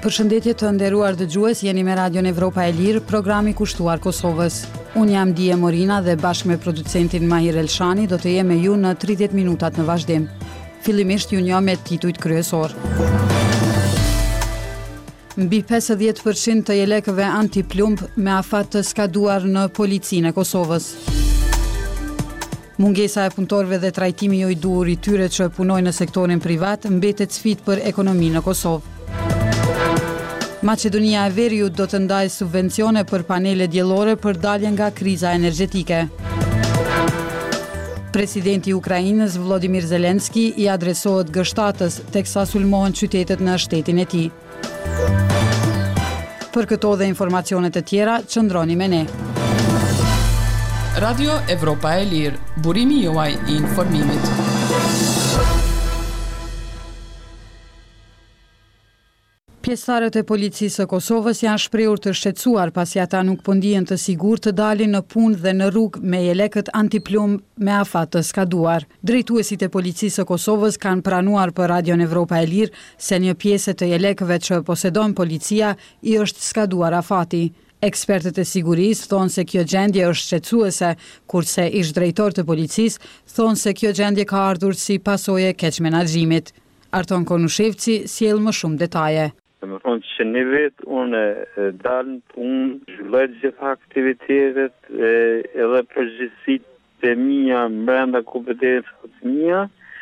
Përshëndetje të nderuar dëgjues, jeni me Radion Evropa e Lirë, programi kushtuar Kosovës. Unë jam Dije Morina dhe bashkë me producentin Mahir Elshani do të jem me ju në 30 minutat në vazhdim. Fillimisht ju njoh me titujt kryesor. Mbi 50% të jelekëve antiplumb me afat të skaduar në policinë e Kosovës. Mungesa e punëtorëve dhe trajtimi jo i duhur i tyre që punojnë në sektorin privat mbetet sfidë për ekonominë në Kosovë. Maqedonia e Veriut do të ndajë subvencione për panele diellore për dalje nga kriza energjetike. Presidenti i Ukrainës Volodymyr Zelensky i adresohet G7-s teksa sulmohen qytetet në shtetin e tij. Për këto dhe informacionet e tjera, qëndroni me ne. Radio Evropa e Lirë, burimi juaj i informimit. Pjesëtarët e policisë së Kosovës janë shprehur të shqetësuar pasi ata nuk po ndihen të sigurt të dalin në punë dhe në rrugë me jelekët antiplumb me afat të skaduar. Drejtuesit e policisë së Kosovës kanë pranuar për Radion Evropa e Lirë se një pjesë të jelekëve që posedon policia i është skaduar afati. Ekspertët e sigurisë thonë se kjo gjendje është shqetësuese, kurse ish drejtor të policisë thonë se kjo gjendje ka ardhur si pasojë e keq menaxhimit. Arton Konushevci sjell më shumë detaje. Më thonë që një vetë unë dalë në punë, zhvilloj gjitha aktivitetet edhe përgjithësitë e mia brenda kompetencave të mia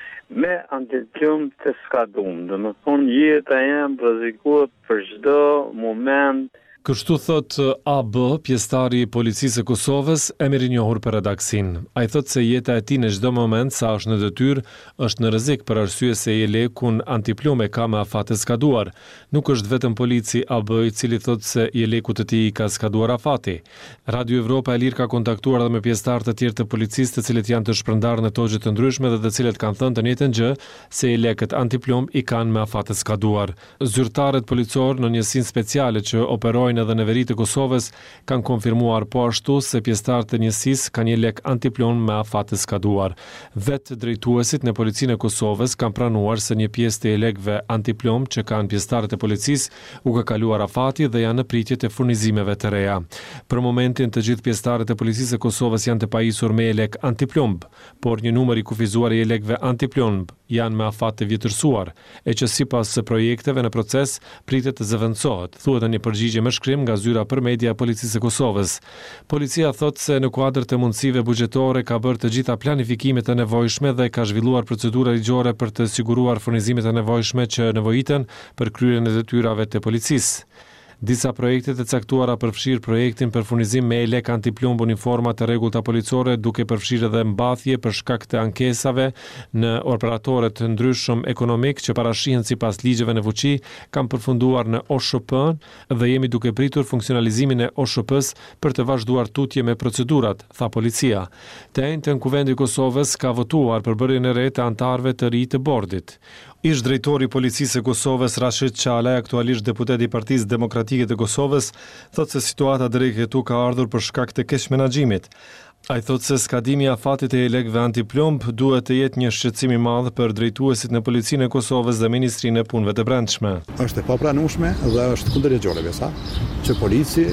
me antiplumb të skaduar. Do të thonë jeta jam rrezikohet për çdo moment. Kështu thot AB, pjesëtari i policisë së Kosovës, emër i njohur për redaksin. Ai thot se jeta e tij në çdo moment sa është në detyrë është në rrezik për arsye se jelekun antiplumb e ka me afat të skaduar. Nuk është vetëm polici AB i cili thot se jeleku të tij ka skaduar afati. Radio Evropa e Lirë ka kontaktuar edhe me pjesëtar të tjerë të policisë, të cilët janë të shpërndarë në togje të ndryshme dhe të cilët kanë thënë të njëjtën gjë se jelekët antiplumb i kanë me afat të skaduar. Zyrtarët policor në njësinë speciale që operojnë edhe në veri të Kosovës kanë konfirmuar po ashtu se pjesëtarët e njësisë kanë jelek antiplumb me afat të skaduar. Vetë drejtuesit në policinë e Kosovës kanë pranuar se një pjesë të jelekëve antiplumb që kanë pjesëtarët e policisë u ka kaluar afati dhe janë në pritje të furnizimeve të reja. Për momentin të gjithë pjesëtarët e policisë e Kosovës janë të pajisur me jelek antiplumb, por një numër i kufizuar i jelekëve antiplumb janë me afat të vjetërsuar, e që sipas projekteve në proces pritet të zëvendësohet, thuhet në një përgjigje me shkrim nga zyra për media e policisë së Kosovës. Policia thot se në kuadër të mundësive buxhetore ka bërë të gjitha planifikimet e nevojshme dhe ka zhvilluar procedura ligjore për të siguruar furnizimet e nevojshme që nevojiten për kryerjen e detyrave të policisë. Disa projekte të caktuara përfshirë projektin për furnizim me jelek antiplumb uniforma të rregullta policore, duke përfshirë edhe mbathje për shkak të ankesave në operatorë të ndryshëm ekonomik që parashihen sipas ligjeve në fuqi, kanë përfunduar në OSHP dhe jemi duke pritur funksionalizimin e OSHP-s për të vazhduar tutje me procedurat, tha policia. Të njëjtën Kuvendi i Kosovës ka votuar për bërjen e re të anëtarëve të ri të bordit. Ish drejtori i policisë së Kosovës Rashid Çalaj, aktualisht deputet i Partisë Demokratike të Kosovës, thotë se situata drejt këtu ka ardhur për shkak të keq menaxhimit. Ai thotë se skadimi i afatit e jelekëve antiplumb duhet të jetë një shqetësim i madh për drejtuesit në policinë e Kosovës dhe Ministrinë e Punëve të Brendshme. Është e papranueshme dhe është kundërligjore sa që polici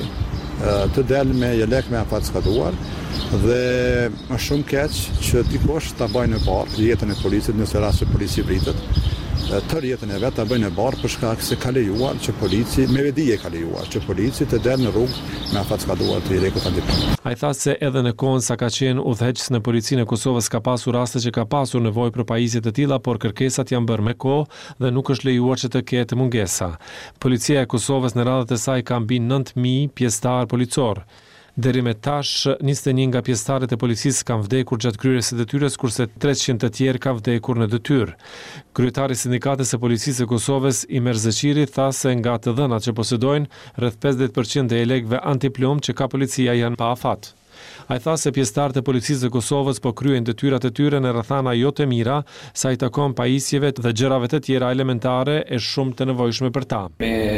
të del me jelek me afat skaduar dhe është shumë keq që dikush ta bëjnë në barë jetën e policit nëse rast se polici vritet. Tër jetën e vetë ta bëjnë në barë për shkak se ka lejuar që polici me vedije ka lejuar që polici të del në rrugë me afat skaduar të jelekut antiplumb. Ai tha se edhe në kohën sa ka qenë udhëheqës në policinë e Kosovës ka pasur raste që ka pasur nevojë për pajisje të tilla, por kërkesat janë bërë me kohë dhe nuk është lejuar që të ketë mungesa. Policia e Kosovës në radhët e saj ka mbi 9000 pjesëtar policor. Deri me tash, 21 nga pjesëtarët e policisë kanë vdekur gjatë kryerjes së detyrës, kurse 300 të tjerë kanë vdekur në detyrë. Kryetari i Sindikatës së Policisë së Kosovës, Imer Zeqiri, tha se nga të dhënat që posedojnë, rreth 50% e jelekëve antiplumb që ka policia janë pa afat. Ai tha se pjesëtarët e policisë së Kosovës po kryejnë detyrat e tyre në rrethana jo të mira, sa i takon pajisjeve dhe gjërave të tjera elementare e shumë të nevojshme për ta.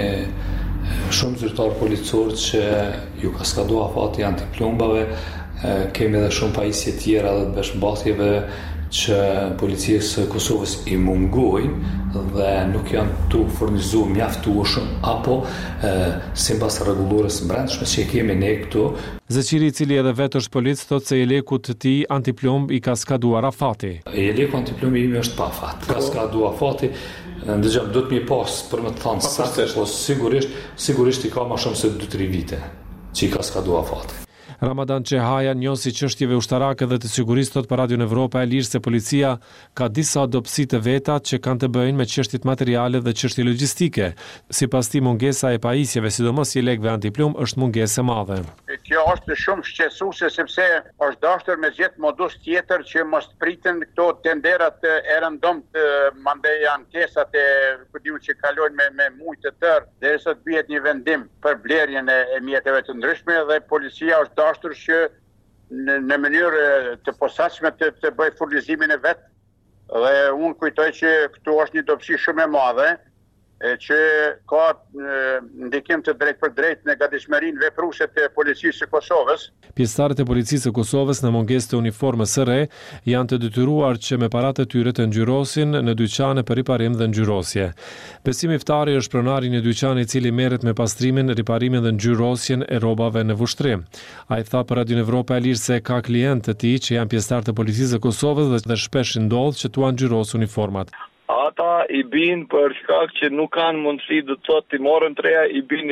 Shumë zyrtar policor që ju ka skaduar afati antiplumbave, kemi edhe shumë pajisje tjera dhe të beshmbathjeve që policisë së Kosovës i mungojnë dhe nuk janë të furnizuar mjaftueshëm apo sipas rregullores brendshme që kemi ne këtu. Zëqiri, i cili edhe vetë është polic, thotë se jelekut të tij antiplomb i ka skaduar afati. Jeleku antiplombi imi është pa afat. Ka skaduar afati. Ndëgjëm, do të mi pas për më të thanë saktë, po sigurisht i ka më shumë se 2-3 vite që i ka skaduar afati. Ramadan Çehaja, njohësi çështjeve ushtarake dhe të sigurisë, thot për Radion Evropa e Lirë se policia ka disa dobësi të veta që kanë të bëjnë me çështjet materiale dhe çështje logjistike. Sipas tij, mungesa e pajisjeve, sidomos jelekëve antiplomb, është mungesë e madhe. Kjo është shumë shqetësuese sepse është dashur me gjetë modus tjetër që mos priten këto tenderat e rëndom të mandej ankesat që kalojnë me mujtë të tërë derisa të bëhet një vendim për blerjen e mjeteve të ndryshme dhe policia është dashur që në mënyrë të posaçme të bëjë furnizimin e vet. Dhe unë kujtoj që këtu është një dobësi shumë e madhe që ka ndikim të drejt për drejt në gatishmërinë vepruese të policisë së Kosovës. Pjesëtarët e policisë së Kosovës në mungesë të uniformës së re janë të detyruar që me paratë e tyre të ngjyrosin në dyqane për riparim dhe ngjyrosje. Besim Iftari është pronari një dyqani i cili merret me pastrimin, riparimin dhe ngjyrosjen e rrobave në vushtrim. Ai tha për Radion Evropa e Lirë se ka klientë të tij që janë pjesëtarë të policisë së Kosovës dhe shpesh ndodh që tuan ngjyros uniformat. Ata i bin për shkak që nuk kanë mundësi do të thotë ti morën treja i bin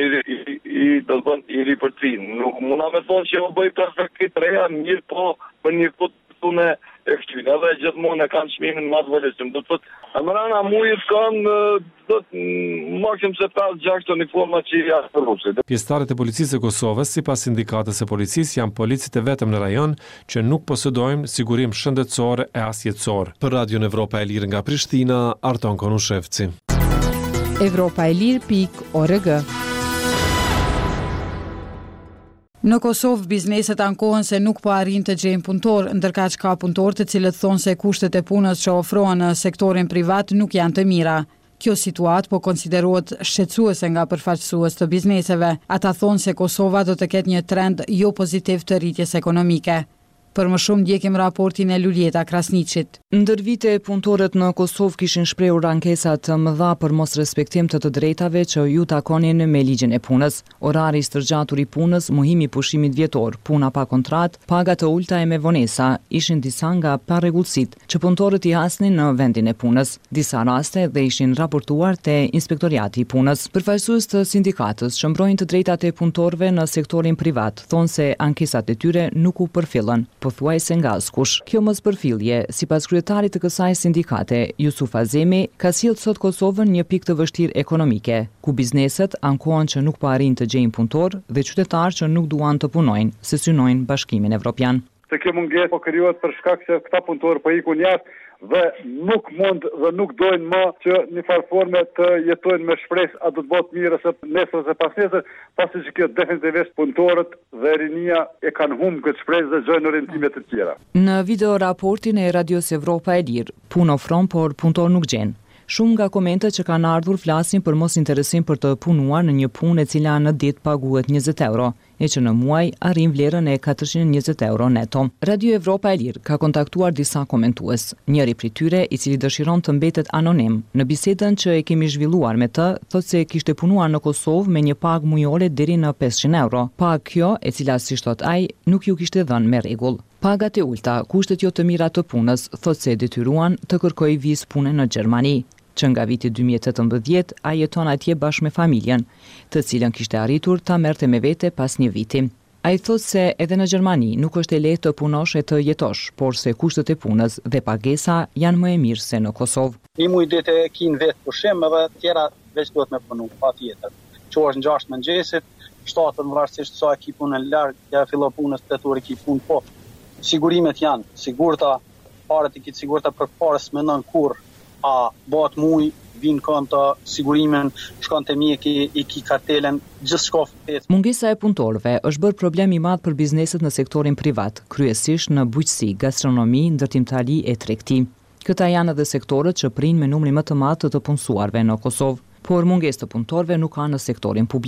i ripërcin. Nuk munda me thonë që o bëj perfekt treja, mirë po për një punë e këtyne edhe gjithmonë e kanë çmimin më të vështirë. Do të thotë amrana mujit kanë do të maksim se 5-6 uniforma që janë të rusit. Pjesëtarët e policisë së Kosovës, sipas sindikatës së policisë, janë policit e vetëm në rajon që nuk posedojnë sigurim shëndetësor e as jetësor. Për Radion Evropa e Lirë nga Prishtina, Arton Konushevci. Evropaelir.org. Në Kosovë, bizneset ankohen se nuk po arrin të gjejnë punëtor, ndërkaq ka punëtor të cilët thonë se kushtet e punës që ofrohen në sektorin privat nuk janë të mira. Kjo situatë po konsiderohet shqetësuese nga përfaqësues të bizneseve. Ata thonë se Kosova do të ketë një trend jo pozitiv të rritjes ekonomike. Për më shumë ndjekim raportin e Luljeta Krasniqit. Ndër vite, punëtorët në Kosovë kishin shprehur ankesa të mëdha për mos respektim të drejtave që ju takonin me ligjin e punës. Orari i stërgjatur i punës, muhimi i pushimit vjetor, puna pa kontratë, paga të ulta e me vonesa ishin disa nga parregullsitë që punëtorët i hasnin në vendin e punës. Disa raste dhe ishin raportuar te Inspektoriati i punës. Përfaqësues të sindikatës që mbrojnë të drejtat e punëtorëve në sektorin privat thonë se ankesat e tyre nuk u përfillën, pothuajse nga askush. Kjo mospërfillje, sipas kryetarit të kësaj sindikate, Jusuf Azemi, ka sjellë sot Kosovën një pikë të vështirë ekonomike, ku bizneset ankohen që nuk po arrin të gjejnë punëtor dhe qytetarë që nuk duan të punojnë, se synojnë Bashkimin Evropian. Se kjo mungesë po krijohet për shkak se këta punëtorë po ikun jashtë dhe nuk mund dhe nuk dojnë më që një farë forme të jetojnë me shpresë a do të bëhet mirë ose nesër ose pas nesër, pasi që kjo definitivisht punëtorët dhe rinia e kanë humbur këtë shpresë dhe gjojnë orientime të tjera. Në video raportin e Radios Evropa e Lirë, punë ofron por punëtor nuk gjen. Shumë nga komentet që kanë ardhur flasin për mos interesim për të punuar në një punë e cila në ditë paguhet 20 euro, e që në muaj arrin vlerën e 420 euro neto. Radio Evropa e Lirë ka kontaktuar disa komentues. Njëri prej tyre, i cili dëshiron të mbetet anonim, në bisedën që e kemi zhvilluar me të, thotë se kishte punuar në Kosovë me një pagë mujore deri në 500 euro. Pagë kjo, e cila si thot ai, nuk ju kishte dhënë me rregull. Pagat e ulta, kushtet jo të mira të punës, thotë se detyruan të kërkoj vizë pune në Gjermani, që nga viti 2018 a jeton atje bashkë me familjen, të cilën kishte arritur ta merrte me vete pas një viti. Ai thotë se edhe në Gjermani nuk është e lehtë të punosh e të jetosh, por se kushtet e punës dhe pagesa janë më e mirë se në Kosovë. Një muj ditë e kin vetë pushim edhe tjera veç duhet me punu, patjetër. Që është në 6 mëngjesit, 7 varësisht sa e ki punën larg, ja fillo punës 8 orë ki punë, po sigurimet janë, sigurta, paret i kitë sigurta për parës mendon kur a bat muj, vinë kanë të sigurimin, shkon të mjeki, i ki kartelen, gjithë shkof. Mungesa e punëtorëve është bërë problem i madh për bizneset në sektorin privat, kryesisht në bujqësi, gastronomi, ndërtimtari e tregti. Këta janë edhe sektorët që prinë me numrin më të madh të punësuarve në Kosovë, por mungesë të punëtorëve nuk ka në sektorin publik.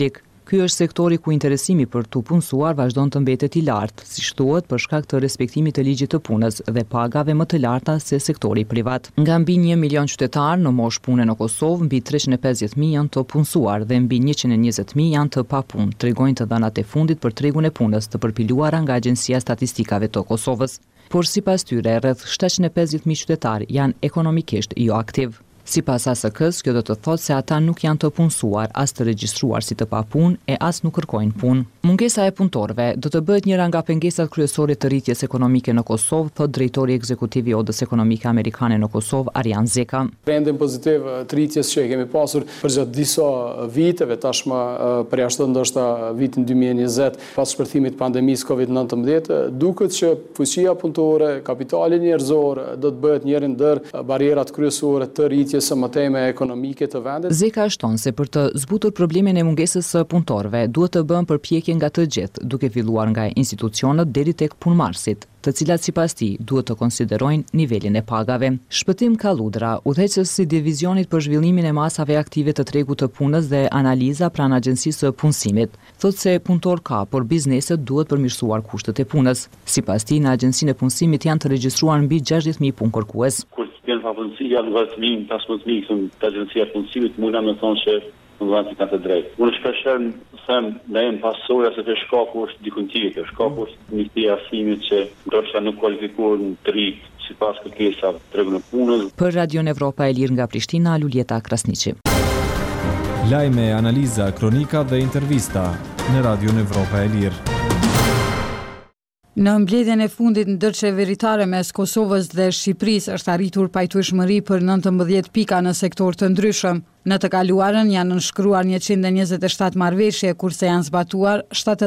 Ky është sektori ku interesimi për të punësuar vazhdon të mbetet i lartë, siç thuhet për shkak të respektimit të ligjit të punës dhe pagave më të larta se sektori privat. Nga mbi 1 milion qytetar në moshë pune në Kosovë, mbi 350.000 janë të punësuar dhe mbi 120.000 janë të papunë, tregojnë të dhënat e fundit për tregun e punës të përpiluara nga Agjencia e Statistikave të Kosovës. Por sipas tyre, rreth 750.000 qytetar janë ekonomikisht jo aktiv. Sipas ASK-s, kjo do të thotë se ata nuk janë të punësuar, as të regjistruar si të papunë e as nuk kërkojnë punë. Mungesa e punëtorëve do të bëhet njëra nga pengesat kryesore të rritjes ekonomike në Kosovë, thot drejtori ekzekutiv i Odës Ekonomike Amerikane në Kosovë, Arjan Zeka. Trendin pozitiv të rritjes që kemi pasur përgjatë disa viteve, tashmë përjashtë ndoshta vitin 2020, pas shpërthimit pandemisë COVID-19, duket që fuqia punëtore, kapitali njerëzor do të bëhet njëri ndër barierat kryesore të rritjes së mëteme ekonomike të vendit. Zeka shton se për të zbutur problemin e mungesës së punëtorëve, duhet të bëhen përpjekje nga të gjithë, duke filluar nga institucionet deri tek punëmarrësit, të cilat sipas tij duhet të konsiderojnë nivelin e pagave. Shpëtim Kalludra, udhëheqës i divizionit për zhvillimin e masave aktive të tregut të punës dhe analiza pranë Agjencisë së Punësimit, thotë se punëtor ka, por bizneset duhet përmirësuar kushtet e punës. Sipas tij, në Agjencinë e Punësimit janë të regjistruar mbi 60.000 punëkërkues. Janë pa punësia, në 15.000 të Agjencia e Punësimit, mundam me thonë që në vëndë që kanë të drejtë. Unë shpesher them në jem pasoja se të shkaku është dikun tjetër. Shkaku është një të arsimit që ndoshta nuk kualifikohen të rritë sipas kërkesave të tregut të punës. Për Radion Evropa e Lirë nga Prishtina, Luljeta Krasniqi. Lajme, analiza, kronika dhe intervista në Radion Evropa e Lirë. Në mbledhjen e fundit ndërqeveritare mes Kosovës dhe Shqipërisë është arritur pajtueshmëri për 19 pika në sektor të ndryshëm. Në të kaluarën janë nënshkruar 127 marrëveshje, kurse janë zbatuar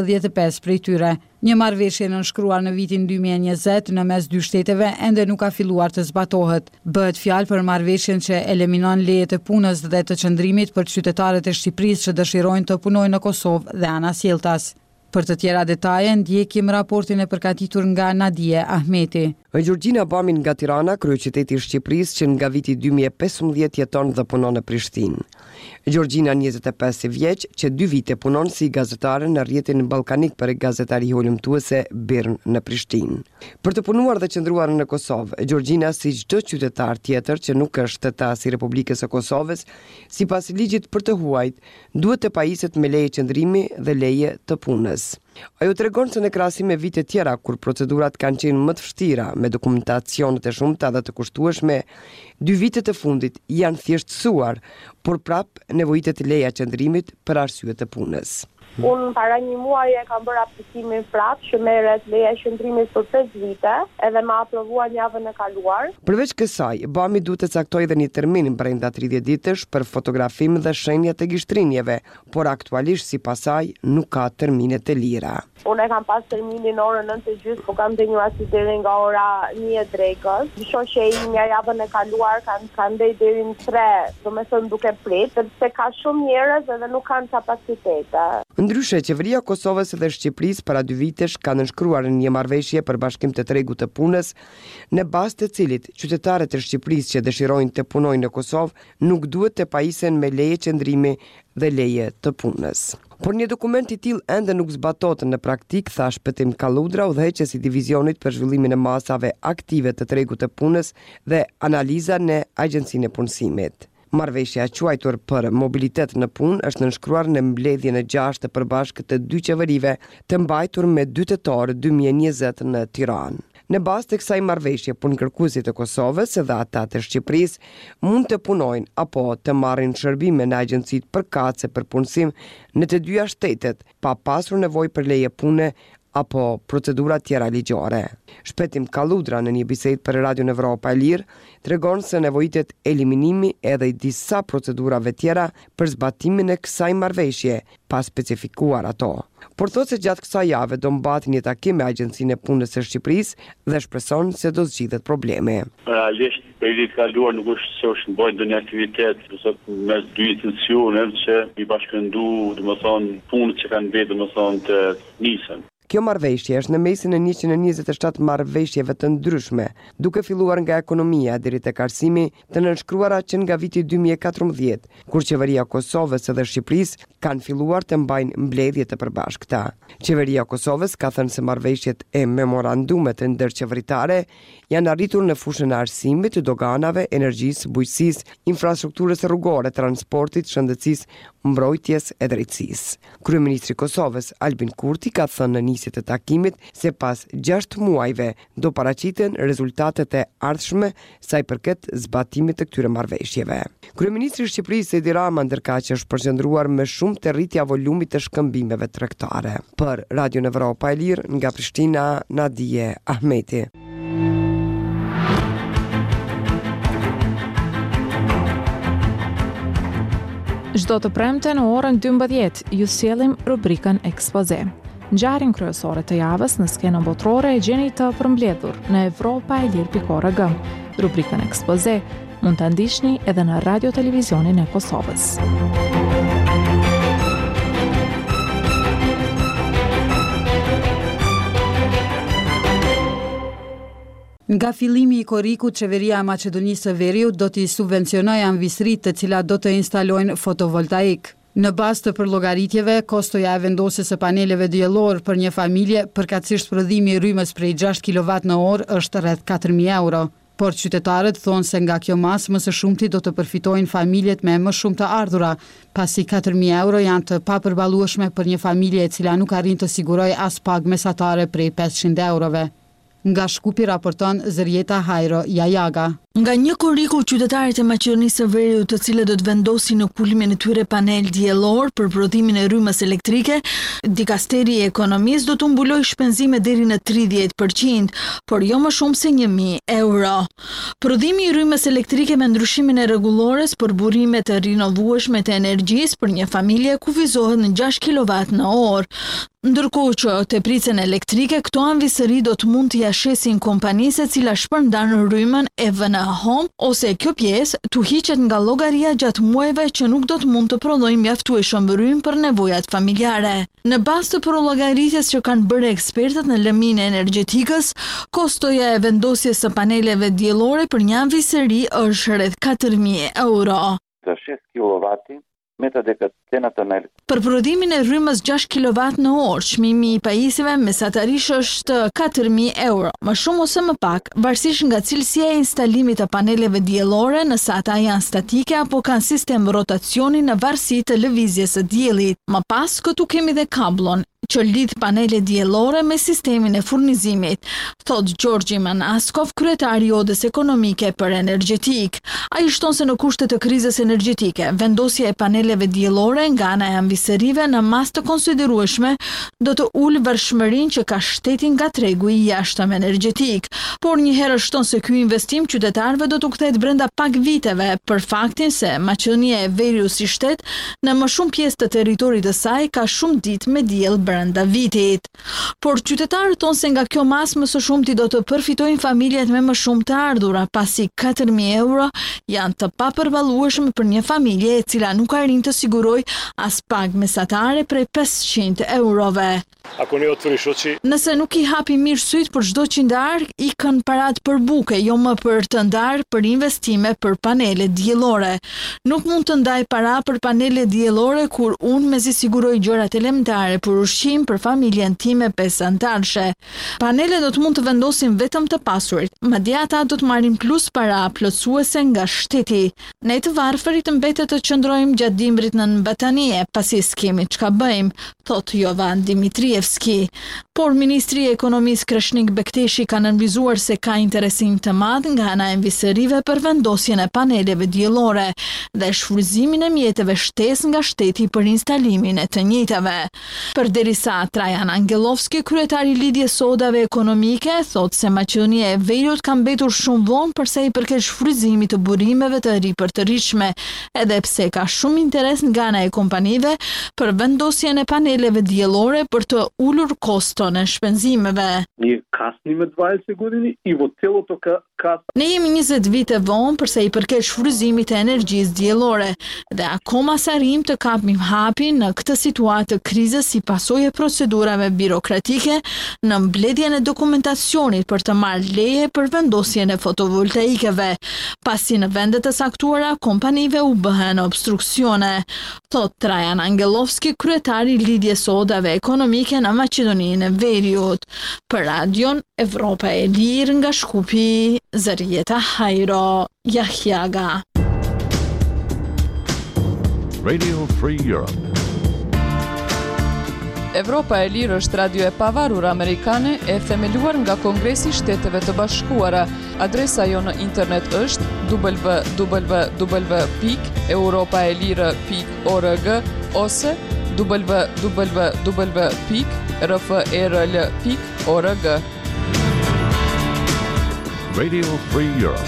75 prej tyre. Një marrëveshje nënshkruar në vitin 2020 në mes dy shteteve ende nuk ka filluar të zbatohet. Bëhet fjalë për marrëveshjen që eliminon lejet e punës dhe të qëndrimit për qytetarët e Shqipërisë që dëshirojnë të punojnë në Kosovë dhe anasjelltas. Për të tjera detaje, ndjekim raportin e përgatitur nga Nadije Ahmeti. Gjorgjina Bamin nga Tirana, kryeqyteti i Shqipërisë që nga viti 2015 jeton dhe punon në Prishtinë. Gjorgjina 25 vjeç që 2 vite punon si gazetare në rrjetin ballkanik për gazetari hulumtuese Birn në Prishtinë. Për të punuar dhe qëndruar në Kosovë, Gjorgjina si çdo qytetar tjetër që nuk është shtetas i Republikës së Kosovës, sipas ligjit për të huajt, duhet të pajiset me leje qëndrimi dhe leje të punës. Ajo tregon se në krahasim me vite tjera kur procedurat kanë qenë më të vështira me dokumentacionet e shumta dhe të kushtueshme, 2 vitet e fundit janë thjeshtësuar, por prap nevojitet leja qëndrimit për arsye të punës. Unë para një muaji kam bërë aplikimin prapë që merret leja qëndrimit për 5 vite, edhe më aprovuan javën e kaluar. Përveç kësaj, Bami duhet të caktojë edhe një termin brenda 30 ditësh për fotografim dhe shenja të gishtrinjeve, por aktualisht sipas saj nuk ka termine të lira. Unë kam pas terminin orën 9:30, po kam denjuar si deri nga ora 1 e drekës. Shoqja ime javën e kaluar kanë ndej deri në 3, domethënë duke prit, sepse ka shumë njerëz edhe nuk kanë kapacitete. Ndryshe, qeveria e Kosovës dhe Shqipërisë para 2 vitesh ka nënshkruar një marrëveshje për bashkim të tregut të punës, në bazë të cilit qytetarët e Shqipërisë që dëshirojnë të punojnë në Kosovë nuk duhet të pajisen me leje qëndrimi dhe leje të punës. Por një dokument i tillë ende nuk zbatohet në praktik, tha Shpëtim Kalludra, udhëheqës i divizionit për zhvillimin e masave aktive të tregut të punës dhe analiza në Agjencinë e Punësimit. Marrëveshja e quajtur për mobilitet në punë është nënshkruar në mbledhjen e 6 të përbashkët të 2 qeverive të mbajtur me 2 tetor 2020 në Tiranë. Në bazë të kësaj marrëveshje, punëkërkuesit e Kosovës dhe ata të Shqipërisë mund të punojnë apo të marrin shërbime në agjencitë përkatëse për punësim në të dyja shtetet, pa pasur nevojë për leje pune apo procedura tjera ligjore. Shpëtim Kalludra në një bisedë për Radion Evropa e Lirë tregon se nevojitet eliminimi edhe i disa procedurave tjera për zbatimin e kësaj marrëveshje, pa specifikuar ato. Por thotë se gjatë kësaj jave do mbahet një takim me Agjencinë e Punës së Shqipërisë dhe shpreson se do zgjidhet problemi. Realisht periudhë kaluar nuk është se është bërë ndonjë aktivitet, mes 2 institucioneve që i bashkëndu, domethënë punët që kanë bërë, domethënë të nisën. Kjo marrëveshje është në mesin e 127 marrëveshjeve të ndryshme, duke filluar nga ekonomia deri tek arsimi, të nënshkruara që nga viti 2014, kur qeveria e Kosovës dhe Shqipërisë kanë filluar të mbajnë mbledhje të përbashkëta. Qeveria e Kosovës ka thënë se marrëveshjet e memorandumet ndërqeveritare janë arritur në fushën e arsimit, doganave, energjisë, bujqësisë, infrastrukturës rrugore, transportit, shëndetësisë, mbrojtjes e drejtësisë. Kryeministri i Kosovës, Albin Kurti, ka thënë në nisje të takimit se pas 6 muajve do paraqiten rezultatet e ardhshme sa i përket zbatimit të këtyre marrëveshjeve. Kryeministri i Shqipërisë, Edi Rama, ndërkaq është përqendruar me shumë te rritja volumit të shkëmbimeve tregtare. Për Radio Evropa e Lirë, nga Prishtina, Nadije Ahmeti. Çdo të premte në orën 12 ju sjellim rubrikën Ekspoze. Ngjarjen kryesore të javës në skenën botërore e gjeni të përmbledhur në evropaelir.org. Rubrikën Ekspoze mund ta ndiqni edhe në Radio Televizionin e Kosovës. Nga fillimi i korrikut, qeveria e Maqedonisë së Veriut do t'i subvencionojë anvisëritë të cilat do të instalojnë fotovoltaik. Në bazë të përllogaritjeve, kostoja e vendosjes së paneleve diellor për një familje, përkatësisht prodhimi i rrymës prej 6 kW/orë është rreth 4.000 euro. Por qytetarët thonë se nga kjo masë më së shumti do të përfitojnë familjet me më shumë të ardhura, pasi 4.000 euro janë të papërballueshme për një familje e cila nuk arrin të sigurojë as pagë mesatare prej 500 eurove. Nga Shkupi raporton Zërjeta Hajro Jajaga. Nga një korriku, qytetarët e Maqedonisë së Veriut, të cilët do të vendosin në kulmin e tyre panel diellor për prodhimin e rrymës elektrike, Dikasteri e Ekonomisë do të mbulojë shpenzime deri në 30%, por jo më shumë se 1.000 euro. Prodhimi i rrymës elektrike me ndryshimin e rregullores për burime të rinovueshme të energjisë për një familje kufizohet në 6 kW/orë. Ndërkohë që te pricën elektrike, këto anvisëri do të mund t'i jashesin kompanisë e cila shpërndan rrymën EVN Home, ose kjo pjesë t'u hiqet nga llogaria gjatë muajve që nuk do të mund të prodhojnë mjaftueshëm rrymë për nevojat familjare. Në bazë të llogaritjes që kanë bërë ekspertët në lëmin e energjetikës, kostoja e vendosjes së paneleve diellore për një anvisëri është rreth 4.000 euro. Për prodhimin e rrymës 6 kW/orë, çmimi i pajisjeve mesatarisht është 4.000 euro, më shumë ose më pak, varësisht nga cilësia e instalimit të paneleve diellore, nëse ata janë statike apo kanë sistem rotacioni në varësi të lëvizjes së diellit. Më pas këtu kemi dhe kablon që lidh panele diellore me sistemin e furnizimit, thot Gjorgji Manaskov, kryetari i Odës Ekonomike për Energjetik. Ai shton se në kushtet të krizës energjetike, vendosja e paneleve diellore nga ana e anvisërive në masë të konsiderueshme do të ulë vërshmërinë që ka shteti nga tregu i jashtëm energjetik. Por një herë shton se ky investim qytetarëve do të kthehet brenda pak viteve, për faktin se Maqedonia e Veriut si shtet në më shumë pjesë të territorit të saj ka shumë ditë me diell brenda vitit. Por qytetarët thonë se nga kjo masë më së shumti do të përfitojnë familjet me më shumë të ardhura, pasi 4.000 euro janë të papërballueshme për një familje e cila nuk arrin të sigurojë as pagë mesatare prej 500 eurove. Nëse nuk i hapi mirë syt për çdo qindar, ikën parat për buke, jo më për të ndarë për investime për panele diellore. Nuk mund të ndaj para për panele diellore kur unë mezi siguroj gjërat elementare për ushqim për familjen time 5 antarëshe. Panelet do të mund të vendosin vetëm të pasurit, madje ata do të marrin plus para plotësuese nga shteti. Ne të varfërit mbetet të qëndrojmë gjatë dimrit në batanie, pasi s'kemi çka bëjmë, thot Jovan Dimitrievski. Por Ministri i Ekonomisë Kreshnik Bekteshi ka nënvizuar se ka interesim të madh nga ana e anvisërive për vendosjen e paneleve diellore dhe shfrytëzimin e mjeteve shtesë nga shteti për instalimin e të njëjtave. Përderisa Trajan Angelovski, kryetari i lidhjes sodave ekonomike, thotë se Maqedonia e Veriut ka mbetur shumë vonë për sa i përket shfrytëzimit të burimeve të ripërtëritshme, edhe pse ka shumë interes nga ana e kompanive për vendosjen e paneleve diellore për të ulur koston e shpenzimeve. Ne jemi 20 vite vonë për sa i përket shfrytëzimit të energjisë diellore dhe akoma sa arrim të kapim hapin në këtë situatë të krizës si pasojë e procedurave birokratike në mbledhjen e dokumentacionit për të marrë leje për vendosjen e fotovoltaikeve, pasi në vendet e saktuara kompanive u bëhen obstruksione, thot Trajan Angelovski, kryetari i lidhjes së odave ekonomike në Maqedoninë e Veriut. Për Radion Evropa e Lirë nga Shkupi, Zarieta Hajro, Jahjaga. Radio Free Europe. Evropa e Lirë është radio e pavarur amerikane e themeluar nga Kongresi i Shteteve të Bashkuara. Adresa jo në internet është www.europaelire.org ose www.rfrl.org. Radio Free Europe.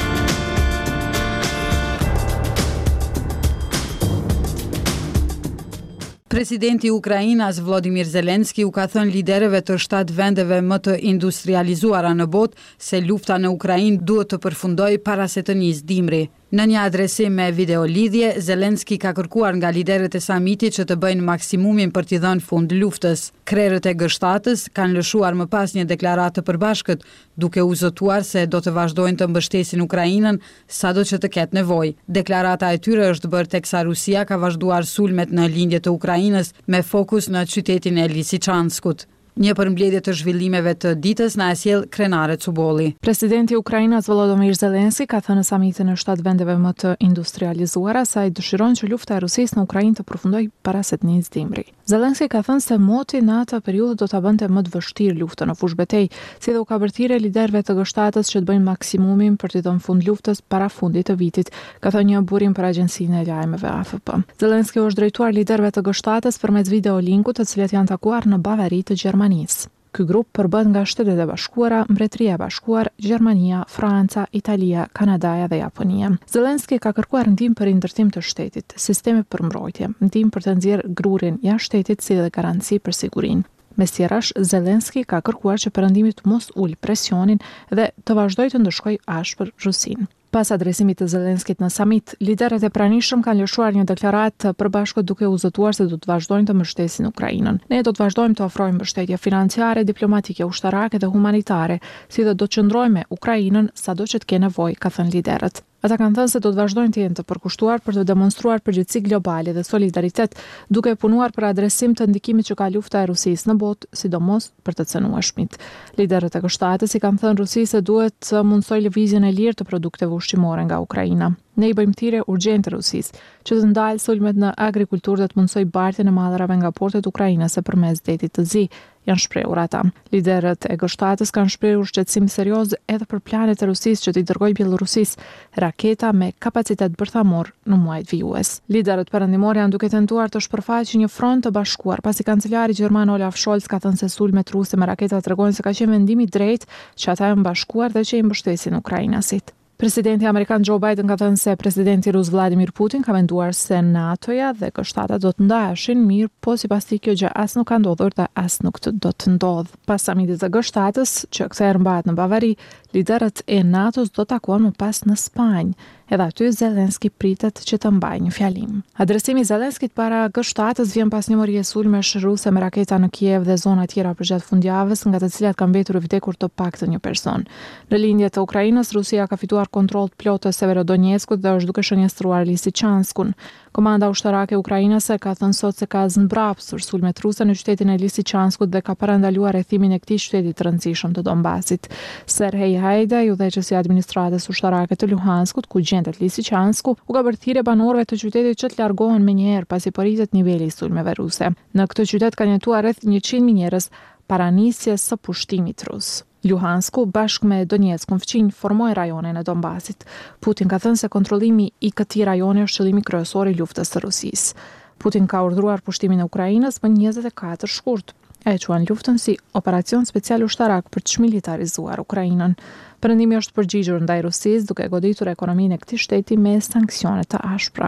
Presidenti i Ukrainës Volodymyr Zelensky u ka thënë liderëve të 7 vendeve më të industrializuara në botë se lufta në Ukrainë duhet të përfundojë para se të nisë dimri. Në një adresim me videolidhje, Zelensky ka kërkuar nga liderët e samitit që të bëjnë maksimumin për t'i dhënë fund luftës. Krerët e G7-s kanë lëshuar më pas një deklaratë të përbashkët, duke u zotuar se do të vazhdojnë të mbështesin Ukrainën sado që të ketë nevojë. Deklarata e tyre është bërë teksa Rusia ka vazhduar sulmet në lindje të Ukrainës me fokus në qytetin e Lisichanskut. Një përmbledhje të zhvillimeve të ditës na e sjell Krenare Cubolli. Presidenti i Ukrainës Volodymyr Zelensky ka thënë në samitin e 7 vendeve më të industrializuara se ai dëshiron që lufta e Rusisë në Ukrainë të përfundojë para se të nisë dimri. Zelensky ka thënë se moti në atë periudhë do ta bënte më të vështirë luftën në fushë betejë, si dhe u ka bërthirë liderëve të G7-s që të bëjnë maksimumin për të dhënë fund luftës para fundit të vitit, ka thënë një burim për agjencinë e lajmeve AFP. Zelensky është drejtuar liderëve të G7-s përmes videolinkut, të cilët janë takuar në Bavari të Gjermanisë. Ky grup përbëhet nga Shtetet e Bashkuara, Mbretëria e Bashkuar, Gjermania, Franca, Italia, Kanadaja dhe Japonia. Zelensky ka kërkuar ndihmë për ndërtim të shtetit, sisteme për mbrojtje, ndihmë për të nxjerrë grurin jashtë shtetit si dhe garanci për sigurinë. Mes tjerash, Zelensky ka kërkuar që Perëndimi të mos ulë presionin dhe të vazhdojë të ndëshkojë ashpër Rusinë. Pas adresimit të Zelenskit në samit, liderët e pranishëm kanë lëshuar një deklaratë përbashkët duke u zotuar se do të vazhdojnë të mbështesin Ukrainën. Ne do të vazhdojmë të ofrojmë mbështetje financiare, diplomatike, ushtarake dhe humanitare, si dhe do të qëndrojmë me Ukrainën sado që të kenë nevojë, ka thënë liderët. Ata kanë thënë se do të vazhdojnë të jenë të përkushtuar për të demonstruar përgjegjësi globale dhe solidaritet, duke punuar për adresim të ndikimit që ka lufta e Rusisë në botë, sidomos për të cënueshmit. Liderët e G7-s i kanë thënë Rusisë se duhet të mundsojë lëvizjen e lirë të produkteve ushqimore nga Ukraina. Ne i bëjmë thirrje urgjente Rusisë që të ndalë sulmet në agrikulturë dhe të mundsojë bartjen e mallrave nga portet ukrainase përmes detit të Zi, janë shprehur ata. Liderët e G7-s kanë shprehur shqetësim serioz edhe për planet e Rusisë që t'i dërgojë Bielorusisë raketa me kapacitet bërthamor në muajt vijues. Liderët perëndimor janë duke tentuar të shpërfaqin një front të bashkuar, pasi kancelari gjerman Olaf Scholz ka thënë se sulmet ruse me raketa tregojnë se ka qenë vendimi i drejtë që ata janë bashkuar dhe që i mbështesin ukrainasit. Presidenti amerikan Joe Biden ka thënë se presidenti rus Vladimir Putin ka menduar se NATO-ja dhe G7-ta do të ndaheshin mirë, po sipas tij kjo gjë as nuk ka ndodhur dhe as nuk do të ndodhë. Pas samitit të G7-s, që këtë herë mbahet në Bavari, liderët e NATO-s do takohen më pas në Spanjë. Edhe aty Zelensky pritet që të mbajë një fjalim. Adresimi i Zelenskit para G7-s vjen pas një morje sulmesh ruse me raketa në Kiev dhe zona tjera përgjatë fundjavës, nga të cilat ka mbetur i vdekur të paktën një person. Në lindje të Ukrainës, Rusia ka fituar kontroll të plotë të Severodonetskut dhe është duke shënjestruar Lisichanskun. Komanda ushtarake ukrainase ka thënë sot se ka zmbrapsur sulmet ruse në qytetin e Lisichanskut dhe ka parandaluar rrethimin e këtij shteti të rëndësishëm të Donbasit. Serhej Hajdai, udhëheqësi i administratës ushtarake të Luhanskut, ku gjendet Lisichansku, u ka bërë thirrje banorëve të qytetit që të largohen menjëherë pasi po rritet niveli i sulmeve ruse. Në këtë qytet kanë jetuar rreth 100.000 njerëz para nisjes së pushtimit rus. Luhansku bashkë me Donetskun fqinj formoi rajonin e Donbasit. Putin ka thënë se kontrollimi i këtij rajoni është qëllimi kryesor i luftës së Rusisë. Putin ka urdhëruar pushtimin e Ukrainës më 24 shkurt. Ai quan luftën si operacion special ushtarak për të çmilitarizuar Ukrainën. Perëndimi është përgjigjur ndaj Rusisë duke goditur ekonominë e këtij shteti me sanksione të ashpra.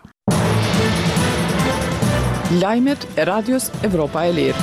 Lajmet e Radios Evropa e Lirë.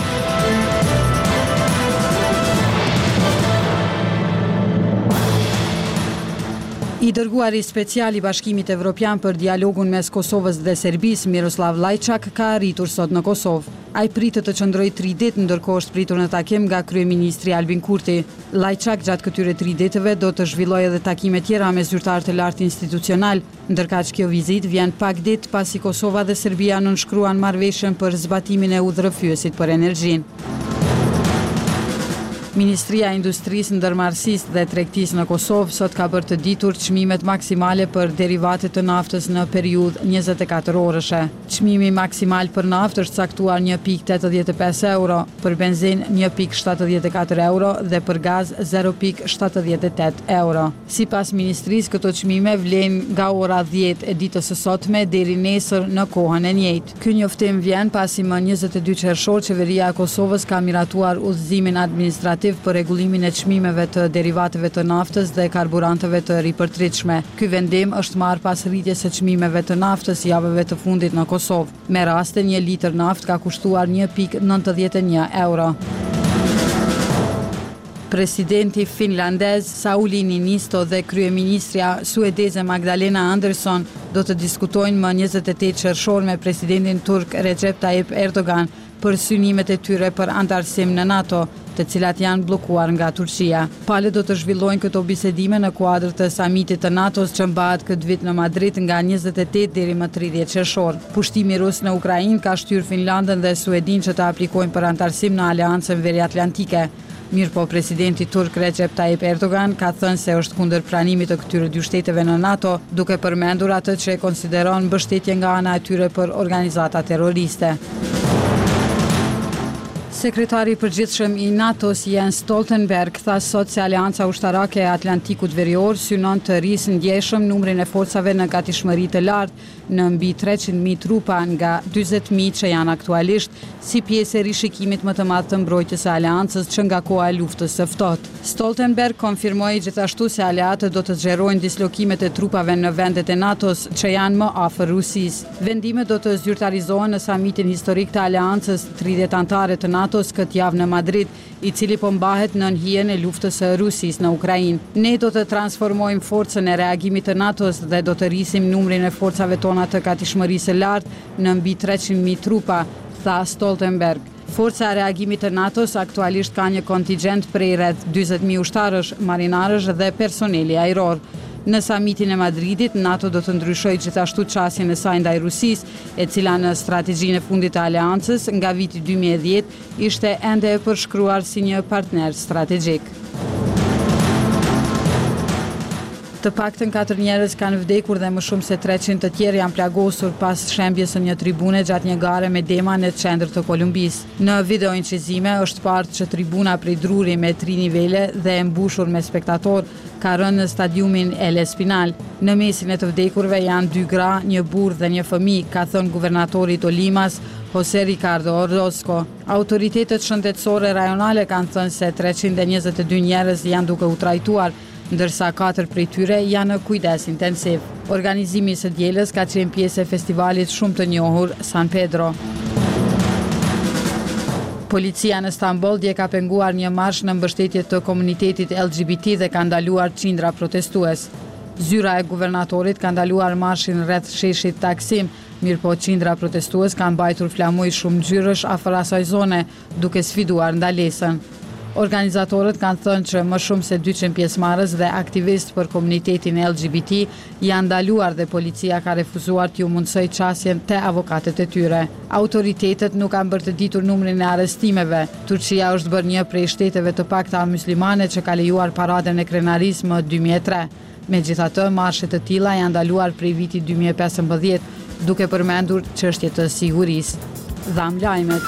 I dërguari special I Bashkimit Evropian për dialogun mes Kosovës dhe Serbisë, Miroslav Lajçak, ka arritur sot në Kosovë. Ai pritet të qëndrojë 3 ditë, ndërkohë është pritur në takim nga kryeministri Albin Kurti. Lajçak gjatë këtyre 3 ditëve do të zhvillojë edhe takime tjera me zyrtarë të lartë institucional, ndërkaq kjo vizitë vjen pak ditë pasi Kosova dhe Serbia nënshkruan marrëveshjen për zbatimin e udhërrëfyesit për energjinë. Ministria e Industrisë, Ndërmarrësisë dhe Tregtisë në Kosovë sot ka bërë të ditur çmimet maksimale për derivatet të naftës në periudhë 24 orëshe. Çmimi maksimal për naftë është caktuar 1.85 euro, për benzinë 1.74 euro dhe për gaz 0.78 euro. Sipas ministrisë, këto çmime vlen nga ora 10 e ditës së sotme deri nesër në kohën e njëjtë. Ky njoftim vjen pasi më 22 qershor qeveria e Kosovës ka miratuar udhëzimin administrativ për rregullimin e çmimeve të derivateve të naftës dhe karburanteve të ripërtritshme. Ky vendim është marrë pas rritjes së çmimeve të naftës javëve të fundit në Kosovë. Me raste, 1 litër naftë ka kushtuar 1.91 euro. Presidenti finlandez Sauli Niinisto dhe kryeministrja suedeze Magdalena Andersson do të diskutojnë më 28 qershor me presidentin turk Recep Tayyip Erdogan për synimet e tyre për antarësim në NATO, të cilat janë bllokuar nga Turqia. Palët do të zhvillojnë këto bisedime në kuadër të samitit të NATO-s që mbahet këtë vit në Madrid nga 28 deri më 30 qershor. Pushtimi rus në Ukrainë ka shtyrë Finlandën dhe Suedinë që të aplikojnë për antarësim në Aleancën Veriatlantike. Mirëpo presidenti turk Recep Tayyip Erdogan ka thënë se është kundër pranimit të këtyre dy shteteve në NATO, duke përmendur atë që e konsideron mbështetje nga ana e tyre për organizata terroriste. Sekretari I përgjithshëm I NATO-s Jens Stoltenberg tha sot se Aleanca Ushtarake e Atlantikut Verior synon të rrisë ndjeshëm numrin e forcave në gatishmëri të lartë në mbi 300.000 trupa nga 40.000 që janë aktualisht, si pjesë e rishikimit më të madh të mbrojtjes së Aleancës që nga koha e luftës së ftohtë. Stoltenberg konfirmoi gjithashtu se aleatët do të zgjerojnë dislokimet e trupave në vendet e NATO-s që janë më afër Rusisë. Vendimet do të zyrtarizohen në samitin historik të Aleancës 30 anëtare të NATO-s këtë javë në Madrid, I cili po mbahet nën hijen e luftës së Rusisë në Ukrainë. Ne do të transformojmë forcën e reagimit të NATO-s dhe do të rrisim numrin e forcave tona të gatishmërisë së lartë në mbi 300.000 trupa, tha Stoltenberg. Forca e reagimit të NATO-s aktualisht ka një kontingjent prej rreth 40.000 ushtarësh, marinarësh dhe personeli ajror. Në samitin e Madridit, NATO do të ndryshojë gjithashtu qasjen e saj ndaj Rusisë, e cila në strategjinë e fundit të Aleancës nga viti 2010 ishte ende e përshkruar si një partner strategjik. Të paktën 4 njerëz kanë vdekur dhe më shumë se 300 të tjerë janë plagosur pas shembjes së një tribune gjatë një gare me dema në qendër të Kolumbisë. Në video incizime është parë që tribuna prej druri me 3 nivele dhe e mbushur me spektator ka rënë në stadiumin El Espinal. Në mesin e të vdekurve janë 2 gra, një burr dhe një fëmijë, ka thënë guvernatori I Tolimas, Jose Ricardo Orozco. Autoritetet shëndetësore rajonale kanë thënë se 322 njerëz janë duke u trajtuar, ndërsa 4 prej tyre janë në kujdes intensiv. Organizimi I së dielës ka qenë pjesë e festivalit shumë të njohur San Pedro. Policia në Stamboll dje ka penguar një marsh në mbështetje të komunitetit LGBT dhe ka ndaluar qindra protestues. Zyra e guvernatorit ka ndaluar marshin rreth sheshit Taksim, mirëpo qindra protestues kanë mbajtur flamuj shumë ngjyrësh afër asaj zone, duke sfiduar ndalesën. Organizatorët kanë thënë që më shumë se 200 pjesëmarrës dhe aktivistë për komunitetin LGBT janë ndaluar dhe policia ka refuzuar t'ju mundsoj qasjen te avokatët e tyre. Autoritetet nuk kanë bërë të ditur numrin e arrestimeve. Turqia është bërë një prej shteteve të pakta muslimane që ka lejuar paradën e krenarisë më 2003. Megjithatë, marshe të tilla janë ndaluar prej vitit 2015, duke përmendur çështje të sigurisë. Dham lajmet.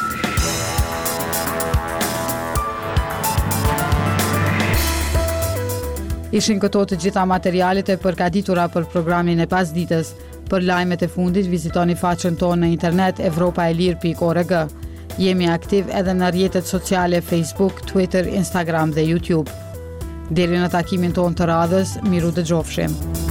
Ishin këto të gjitha materialet e përgatitura për programin e pasdites. Për lajmet e fundit vizitoni faqen tonë në internet evropaelir.org. Jemi aktiv edhe në rrjetet sociale Facebook, Twitter, Instagram dhe YouTube. Deri në takimin tonë të radhës, miru dëgjofshim.